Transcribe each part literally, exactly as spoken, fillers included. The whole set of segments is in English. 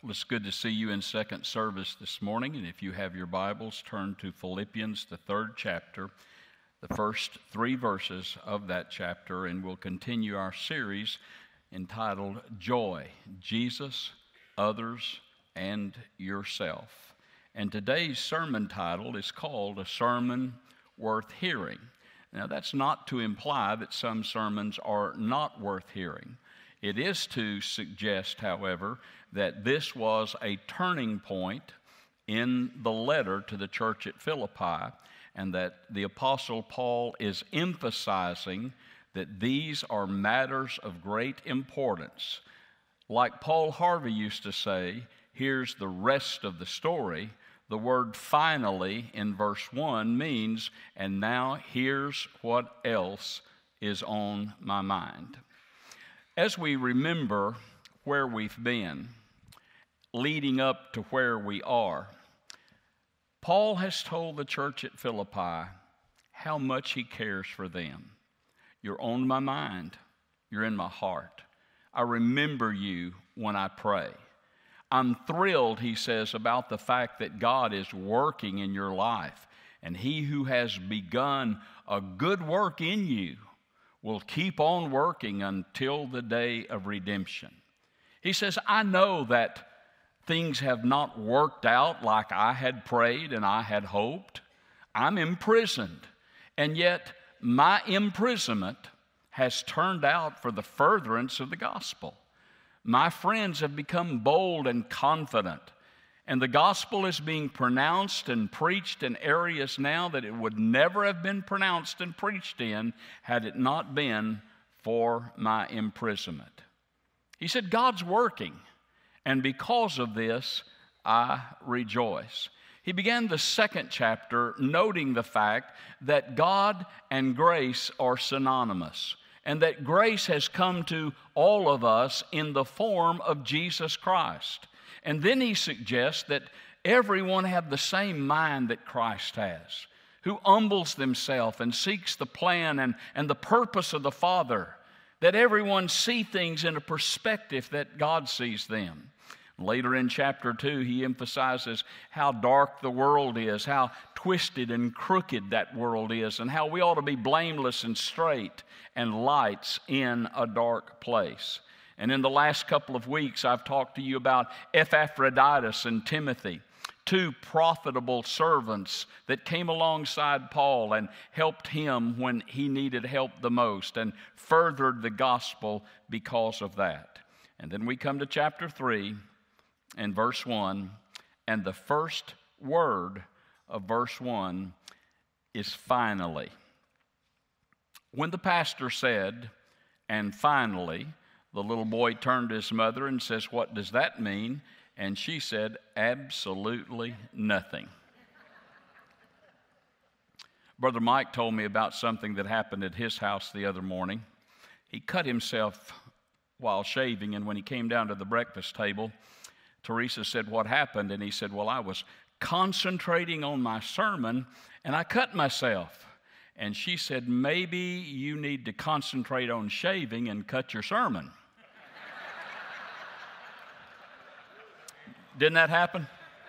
Well, it's good to see you in second service this morning, and if you have your Bibles, turn to Philippians, the third chapter, the first three verses of that chapter, and we'll continue our series entitled Joy, Jesus, Others, and Yourself. And today's sermon title is called A Sermon Worth Hearing. Now, that's not to imply that some sermons are not worth hearing. It is to suggest, however, that this was a turning point in the letter to the church at Philippi, and that the Apostle Paul is emphasizing that these are matters of great importance. Like Paul Harvey used to say, here's the rest of the story. The word finally in verse one means, and now here's what else is on my mind. As we remember where we've been, leading up to where we are, Paul has told the church at Philippi how much he cares for them. You're on my mind. You're in my heart. I remember you when I pray. I'm thrilled, he says, about the fact that God is working in your life, and he who has begun a good work in you will keep on working until the day of redemption. He says, I know that things have not worked out like I had prayed and I had hoped. I'm imprisoned, and yet my imprisonment has turned out for the furtherance of the gospel. My friends have become bold and confident, and the gospel is being pronounced and preached in areas now that it would never have been pronounced and preached in had it not been for my imprisonment. He said, God's working, and because of this, I rejoice. He began the second chapter noting the fact that God and grace are synonymous, and that grace has come to all of us in the form of Jesus Christ. And then he suggests that everyone have the same mind that Christ has, who humbles themselves and seeks the plan and, and the purpose of the Father, that everyone see things in a perspective that God sees them. Later in chapter two, he emphasizes how dark the world is, how twisted and crooked that world is, and how we ought to be blameless and straight and lights in a dark place. And in the last couple of weeks, I've talked to you about Epaphroditus and Timothy, two profitable servants that came alongside Paul and helped him when he needed help the most and furthered the gospel because of that. And then we come to chapter three and verse one, and the first word of verse one is finally. When the pastor said, and finally, the little boy turned to his mother and says, what does that mean? And she said, absolutely nothing. Brother Mike told me about something that happened at his house the other morning. He cut himself while shaving, and when he came down to the breakfast table, Teresa said, what happened? And he said, well, I was concentrating on my sermon, and I cut myself. And she said, maybe you need to concentrate on shaving and cut your sermon. Didn't that happen?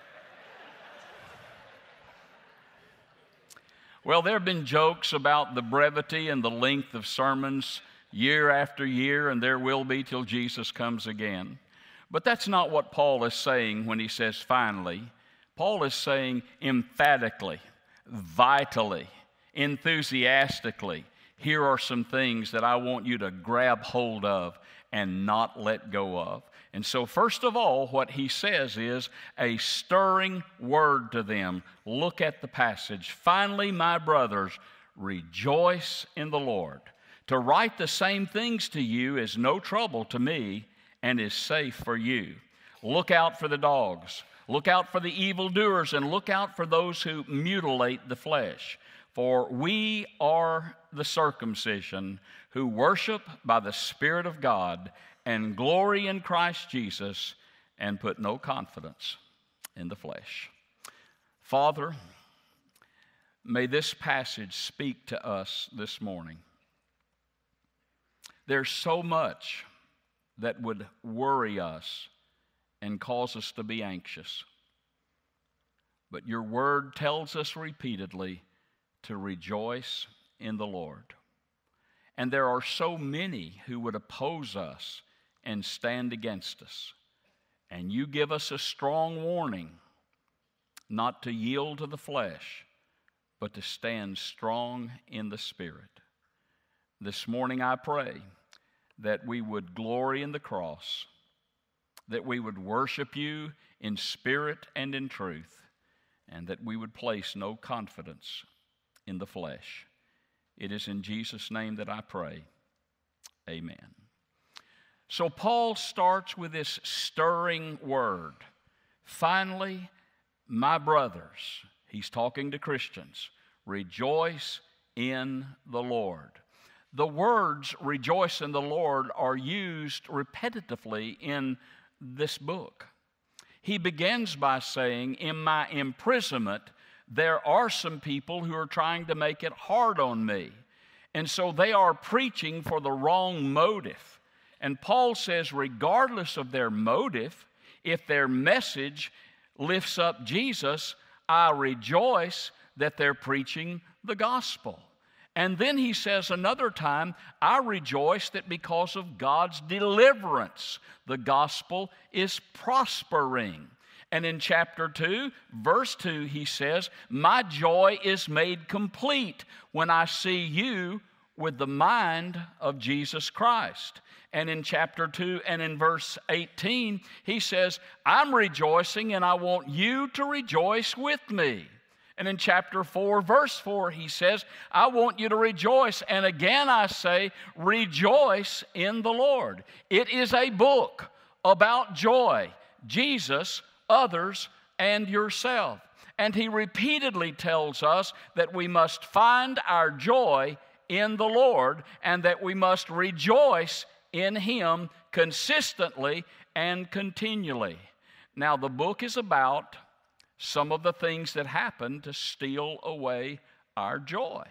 Well, there have been jokes about the brevity and the length of sermons year after year, and there will be till Jesus comes again. But that's not what Paul is saying when he says finally. Paul is saying emphatically, vitally, enthusiastically, here are some things that I want you to grab hold of and not let go of. And so first of all, what he says is a stirring word to them. Look at the passage. Finally, my brothers, rejoice in the Lord. To write the same things to you is no trouble to me and is safe for you. Look out for the dogs. Look out for the evildoers, and look out for those who mutilate the flesh. For we are the circumcision who worship by the Spirit of God and glory in Christ Jesus and put no confidence in the flesh. Father, may this passage speak to us this morning. There's so much that would worry us and cause us to be anxious. But your word tells us repeatedly to rejoice in the Lord. And there are so many who would oppose us and stand against us. And you give us a strong warning not to yield to the flesh, but to stand strong in the Spirit. This morning I pray that we would glory in the cross, that we would worship you in spirit and in truth, and that we would place no confidence in the flesh. It is in Jesus' name that I pray. Amen. So Paul starts with this stirring word. Finally, my brothers, he's talking to Christians, rejoice in the Lord. The words rejoice in the Lord are used repetitively in this book. He begins by saying, in my imprisonment, there are some people who are trying to make it hard on me. And so they are preaching for the wrong motive. And Paul says, regardless of their motive, if their message lifts up Jesus, I rejoice that they're preaching the gospel. And then he says another time, I rejoice that because of God's deliverance, the gospel is prospering. And in chapter two, verse two, he says, my joy is made complete when I see you with the mind of Jesus Christ. And in chapter two and in verse eighteen, he says, I'm rejoicing and I want you to rejoice with me. And in chapter four, verse four, he says, I want you to rejoice. And again I say, rejoice in the Lord. It is a book about joy, Jesus, others, and yourself. And he repeatedly tells us that we must find our joy in the Lord and that we must rejoice in Him consistently and continually. Now, the book is about some of the things that happen to steal away our joy.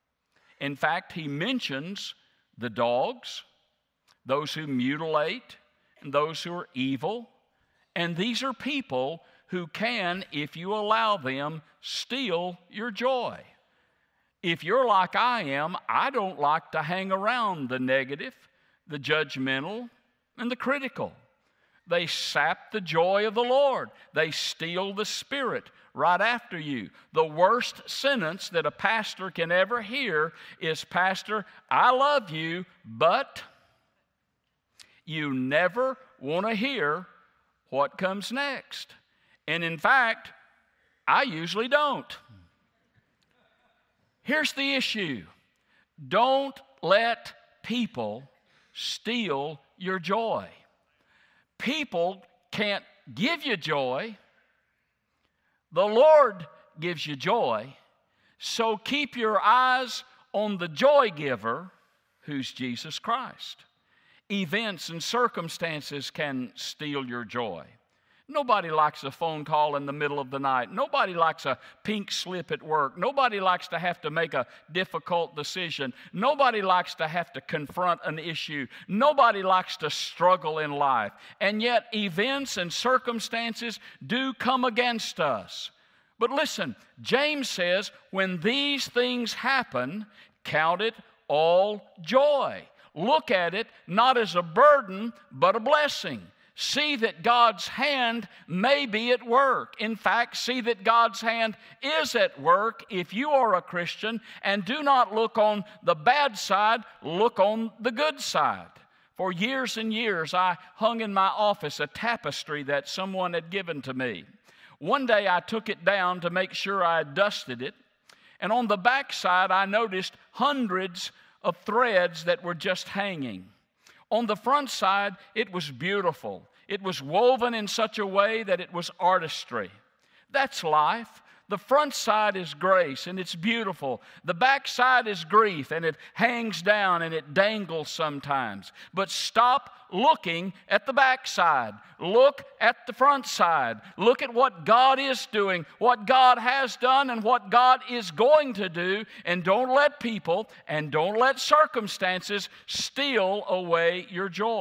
In fact, he mentions the dogs, those who mutilate, and those who are evil. And these are people who can, if you allow them, steal your joy. If you're like I am, I don't like to hang around the negative, the judgmental, and the critical. They sap the joy of the Lord. They steal the Spirit right after you. The worst sentence that a pastor can ever hear is, Pastor, I love you, but you never want to hear what comes next. And in fact, I usually don't. Here's the issue. Don't let people steal your joy. People can't give you joy. The Lord gives you joy. So keep your eyes on the joy giver, who's Jesus Christ. Events and circumstances can steal your joy. Nobody likes a phone call in the middle of the night. Nobody likes a pink slip at work. Nobody likes to have to make a difficult decision. Nobody likes to have to confront an issue. Nobody likes to struggle in life. And yet events and circumstances do come against us. But listen, James says, when these things happen, count it all joy. Look at it not as a burden, but a blessing. See that God's hand may be at work. In fact, see that God's hand is at work if you are a Christian, and do not look on the bad side, look on the good side. For years and years, I hung in my office a tapestry that someone had given to me. One day I took it down to make sure I had dusted it, and on the back side I noticed hundreds of threads that were just hanging. On the front side, it was beautiful. It was woven in such a way that it was artistry. That's life. The front side is grace, and it's beautiful. The back side is grief, and it hangs down and it dangles sometimes. But stop looking at the back side. Look at the front side. Look at what God is doing, what God has done, and what God is going to do. And don't let people and don't let circumstances steal away your joy.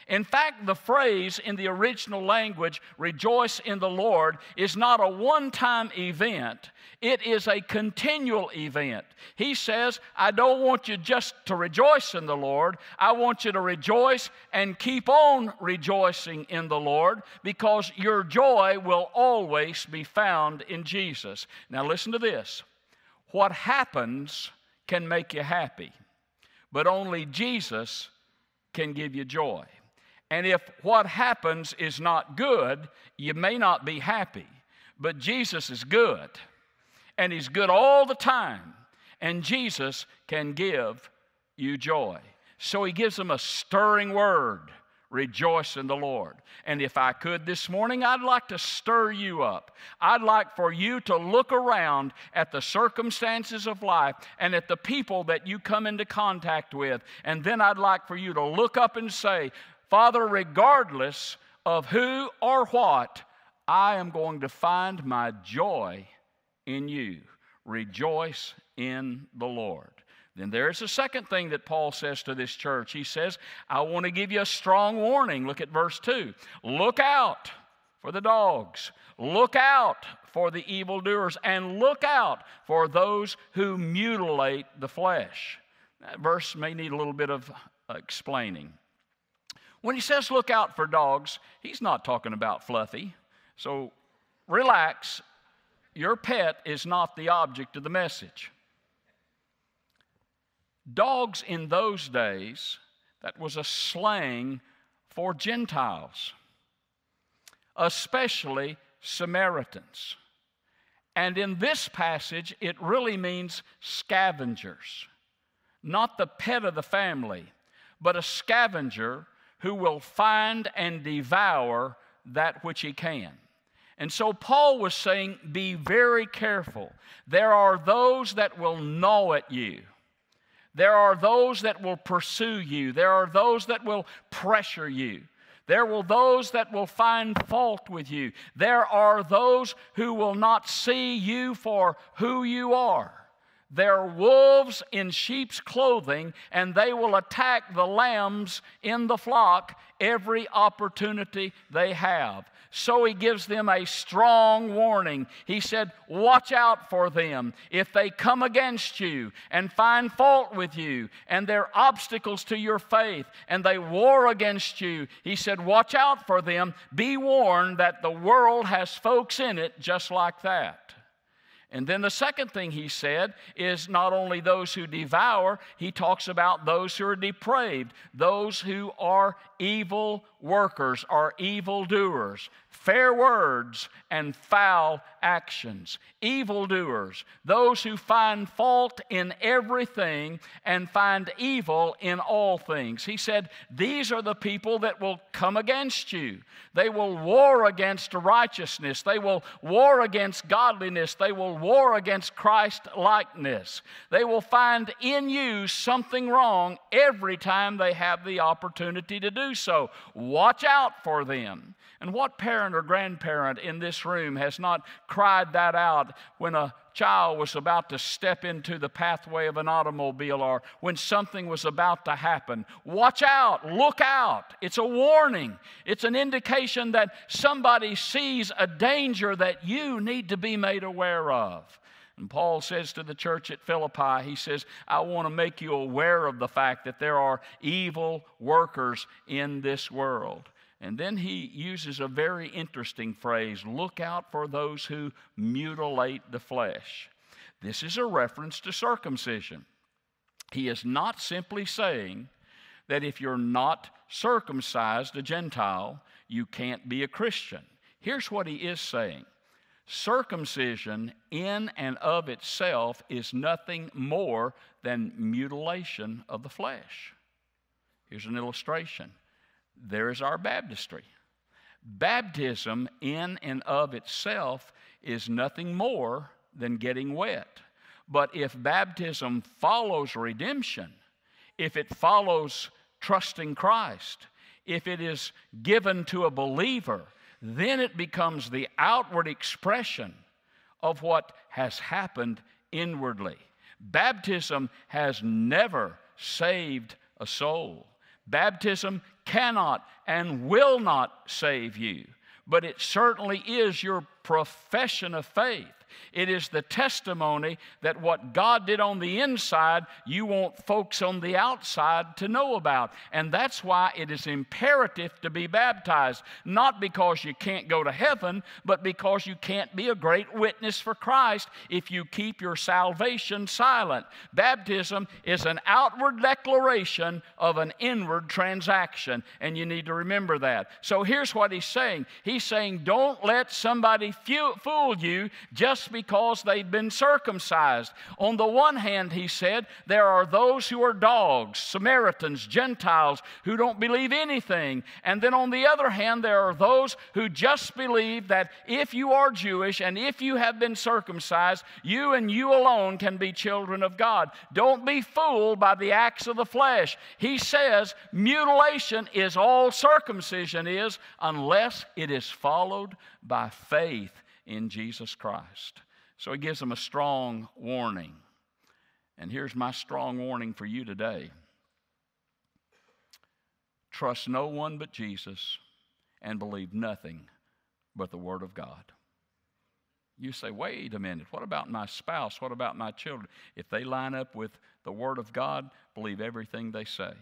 In fact, the phrase in the original language, rejoice in the Lord, is not a one-time event. It is a continual event. He says, I don't want you just to rejoice in the Lord. I want you to rejoice and keep on rejoicing in the Lord, because your joy will always be found in Jesus. Now listen to this. What happens can make you happy, but only Jesus can give you joy. And if what happens is not good, you may not be happy. But Jesus is good, and He's good all the time, and Jesus can give you joy. So He gives them a stirring word, rejoice in the Lord. And if I could this morning, I'd like to stir you up. I'd like for you to look around at the circumstances of life and at the people that you come into contact with, and then I'd like for you to look up and say, Father, regardless of who or what, I am going to find my joy in you. Rejoice in the Lord. Then there's a second thing that Paul says to this church. He says, I want to give you a strong warning. Look at verse two. Look out for the dogs. Look out for the evildoers, and look out for those who mutilate the flesh. That verse may need a little bit of explaining. When he says look out for dogs, he's not talking about Fluffy. So relax. Your pet is not the object of the message. Dogs in those days, that was a slang for Gentiles, especially Samaritans. And in this passage, it really means scavengers. Not the pet of the family, but a scavenger who will find and devour that which he can. And so Paul was saying, be very careful. There are those that will gnaw at you. There are those that will pursue you. There are those that will pressure you. There will those that will find fault with you. There are those who will not see you for who you are. They're wolves in sheep's clothing, and they will attack the lambs in the flock every opportunity they have. So he gives them a strong warning. He said, watch out for them. If they come against you and find fault with you, and they're obstacles to your faith, and they war against you, he said, watch out for them. Be warned that the world has folks in it just like that. And then the second thing he said is not only those who devour, he talks about those who are depraved, those who are evil workers, are evildoers, fair words and foul actions. Evildoers, those who find fault in everything and find evil in all things. He said, these are the people that will come against you. They will war against righteousness. They will war against godliness. They will war against Christ-likeness. They will find in you something wrong every time they have the opportunity to do so. Watch out for them. And what parent or grandparent in this room has not cried that out when a child was about to step into the pathway of an automobile, or when something was about to happen? Watch out, look out. It's a warning. It's an indication that somebody sees a danger that you need to be made aware of. And Paul says to the church at Philippi, he says, I want to make you aware of the fact that there are evil workers in this world. And then he uses a very interesting phrase, look out for those who mutilate the flesh. This is a reference to circumcision. He is not simply saying that if you're not circumcised, a Gentile, you can't be a Christian. Here's what he is saying. Circumcision in and of itself is nothing more than mutilation of the flesh. Here's an illustration. There is our baptistry. Baptism in and of itself is nothing more than getting wet. But if baptism follows redemption, if it follows trusting Christ, if it is given to a believer, then it becomes the outward expression of what has happened inwardly. Baptism has never saved a soul. Baptism cannot and will not save you, but it certainly is your profession of faith. It is the testimony that what God did on the inside, you want folks on the outside to know about. And that's why it is imperative to be baptized. Not because you can't go to heaven, but because you can't be a great witness for Christ if you keep your salvation silent. Baptism is an outward declaration of an inward transaction, and you need to remember that. So here's what he's saying. He's saying, don't let somebody fool you just because they've been circumcised. On the one hand, he said, there are those who are dogs, Samaritans, Gentiles, who don't believe anything. And then on the other hand, there are those who just believe that if you are Jewish and if you have been circumcised, you and you alone can be children of God. Don't be fooled by the acts of the flesh. He says mutilation is all circumcision is, unless it is followed by faith in Jesus Christ. So he gives them a strong warning. And here's my strong warning for you today. Trust no one but Jesus and believe nothing but the Word of God. You say, wait a minute, what about my spouse? What about my children? If they line up with the Word of God, believe everything they say.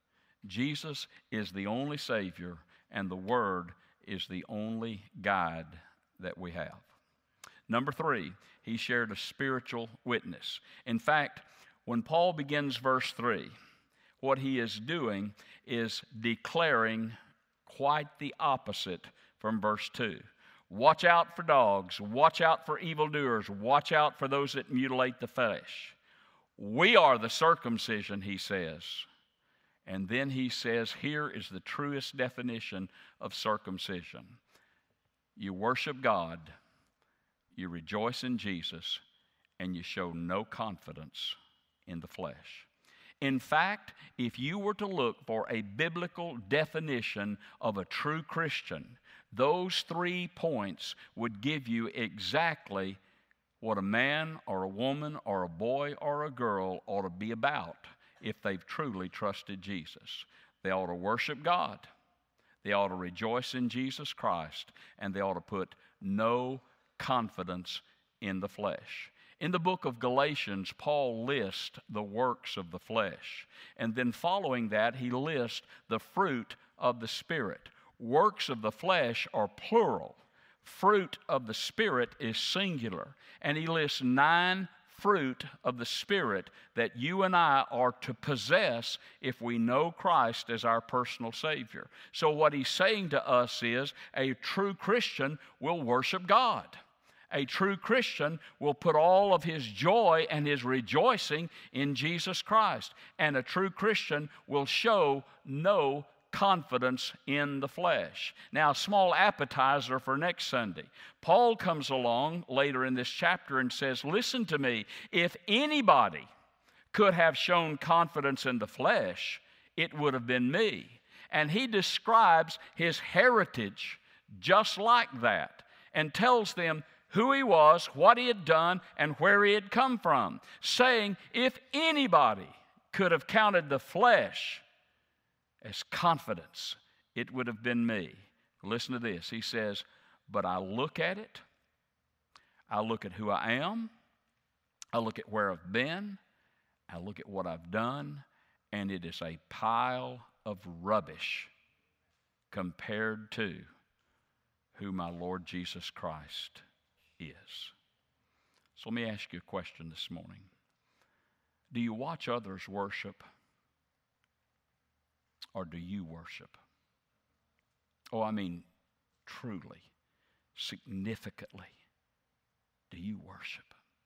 Jesus is the only Savior, and the Word is the only guide that we have. Number three, he shared a spiritual witness. In fact, when Paul begins verse three, what he is doing is declaring quite the opposite from verse two. Watch out for dogs. Watch out for evildoers. Watch out for those that mutilate the flesh. We are the circumcision, he says. And then he says, here is the truest definition of circumcision. You worship God, you rejoice in Jesus, and you show no confidence in the flesh. In fact, if you were to look for a biblical definition of a true Christian, those three points would give you exactly what a man or a woman or a boy or a girl ought to be about if they've truly trusted Jesus. They ought to worship God. They ought to rejoice in Jesus Christ, and they ought to put no confidence in the flesh. In the book of Galatians, Paul lists the works of the flesh, and then following that, he lists the fruit of the Spirit. Works of the flesh are plural. Fruit of the Spirit is singular, and he lists nine fruit of the Spirit that you and I are to possess if we know Christ as our personal Savior. So what he's saying to us is a true Christian will worship God. A true Christian will put all of his joy and his rejoicing in Jesus Christ. And a true Christian will show no confidence in the flesh. Now, a small appetizer for next Sunday. Paul comes along later in this chapter and says, listen to me, if anybody could have shown confidence in the flesh, it would have been me. And he describes his heritage just like that and tells them who he was, what he had done, and where he had come from, saying, if anybody could have counted the flesh as confidence, it would have been me. Listen to this. He says, but I look at it, I look at who I am, I look at where I've been, I look at what I've done, and it is a pile of rubbish compared to who my Lord Jesus Christ is. So let me ask you a question this morning. Do you watch others worship? Or do you worship? Oh, I mean, truly, significantly, do you worship?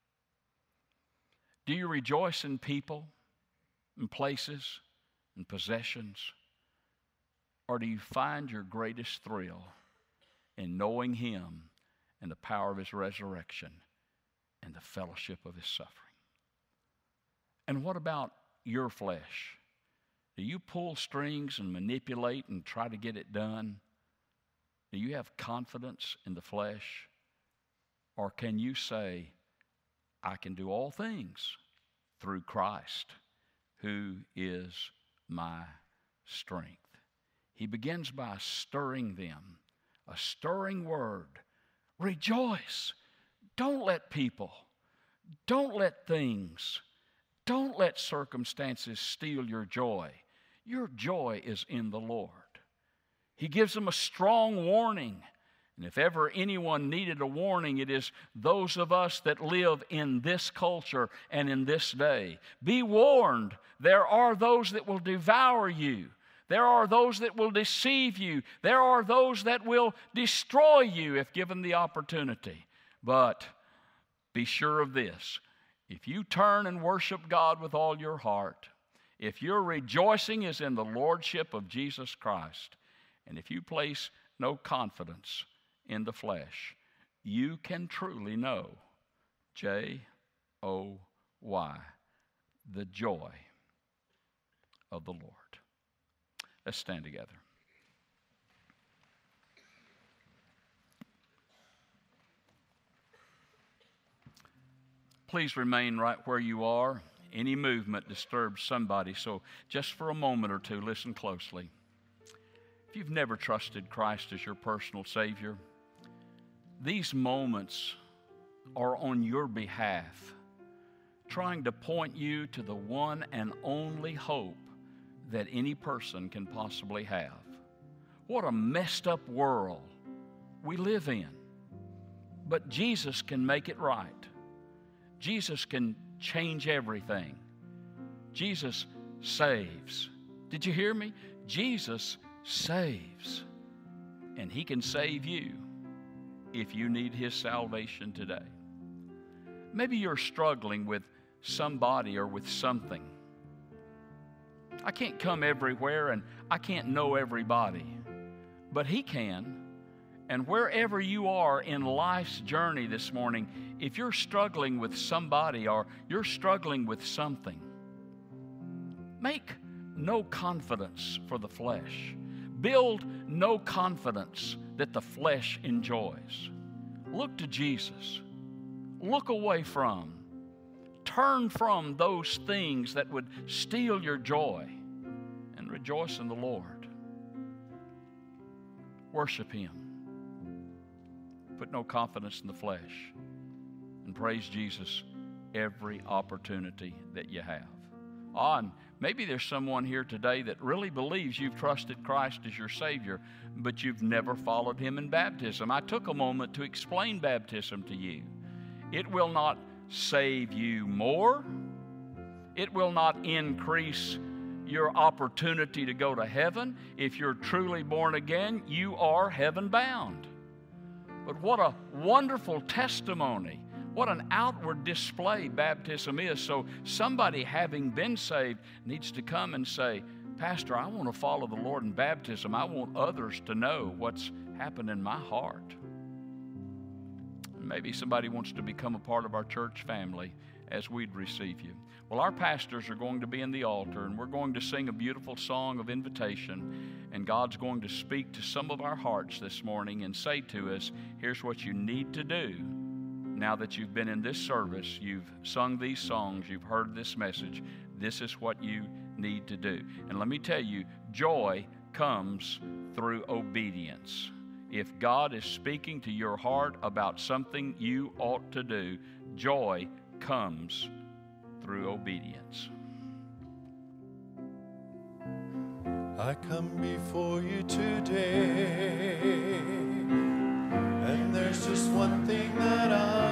Do you rejoice in people, and places, and possessions? Or do you find your greatest thrill in knowing Him and the power of His resurrection and the fellowship of His suffering? And what about your flesh? Do you pull strings and manipulate and try to get it done? Do you have confidence in the flesh? Or can you say, I can do all things through Christ, who is my strength? He begins by stirring them, a stirring word. Rejoice. Don't let people, don't let things, don't let circumstances steal your joy. Your joy is in the Lord. He gives them a strong warning. And if ever anyone needed a warning, it is those of us that live in this culture and in this day. Be warned, there are those that will devour you. There are those that will deceive you. There are those that will destroy you if given the opportunity. But be sure of this. If you turn and worship God with all your heart, if your rejoicing is in the lordship of Jesus Christ, and if you place no confidence in the flesh, you can truly know J O Y, the joy of the Lord. Let's stand together. Please remain right where you are. Any movement disturbs somebody, so just for a moment or two, listen closely. If you've never trusted Christ as your personal Savior, these moments are on your behalf, trying to point you to the one and only hope that any person can possibly have. What a messed up world we live in. But Jesus can make it right. Jesus can change everything. Jesus saves. Did you hear me? Jesus saves. And He can save you if you need His salvation today. Maybe you're struggling with somebody or with something. I can't come everywhere and I can't know everybody, but He can. And wherever you are in life's journey this morning, if you're struggling with somebody or you're struggling with something, make no confidence for the flesh. Build no confidence that the flesh enjoys. Look to Jesus. Look away from, turn from those things that would steal your joy and rejoice in the Lord. Worship Him. Put no confidence in the flesh. And praise Jesus every opportunity that you have. Ah, and maybe there's someone here today that really believes you've trusted Christ as your Savior, but you've never followed Him in baptism. I took a moment to explain baptism to you. It will not save you more. It will not increase your opportunity to go to heaven. If you're truly born again, you are heaven bound. But what a wonderful testimony. What an outward display baptism is. So somebody having been saved needs to come and say, Pastor, I want to follow the Lord in baptism. I want others to know what's happened in my heart. And maybe somebody wants to become a part of our church family as we'd receive you. Well, our pastors are going to be in the altar, and we're going to sing a beautiful song of invitation, and God's going to speak to some of our hearts this morning and say to us, here's what you need to do. Now that you've been in this service, you've sung these songs, you've heard this message, this is what you need to do. And let me tell you, joy comes through obedience. If God is speaking to your heart about something you ought to do, joy comes through obedience. I come before you today, and there's just one thing that I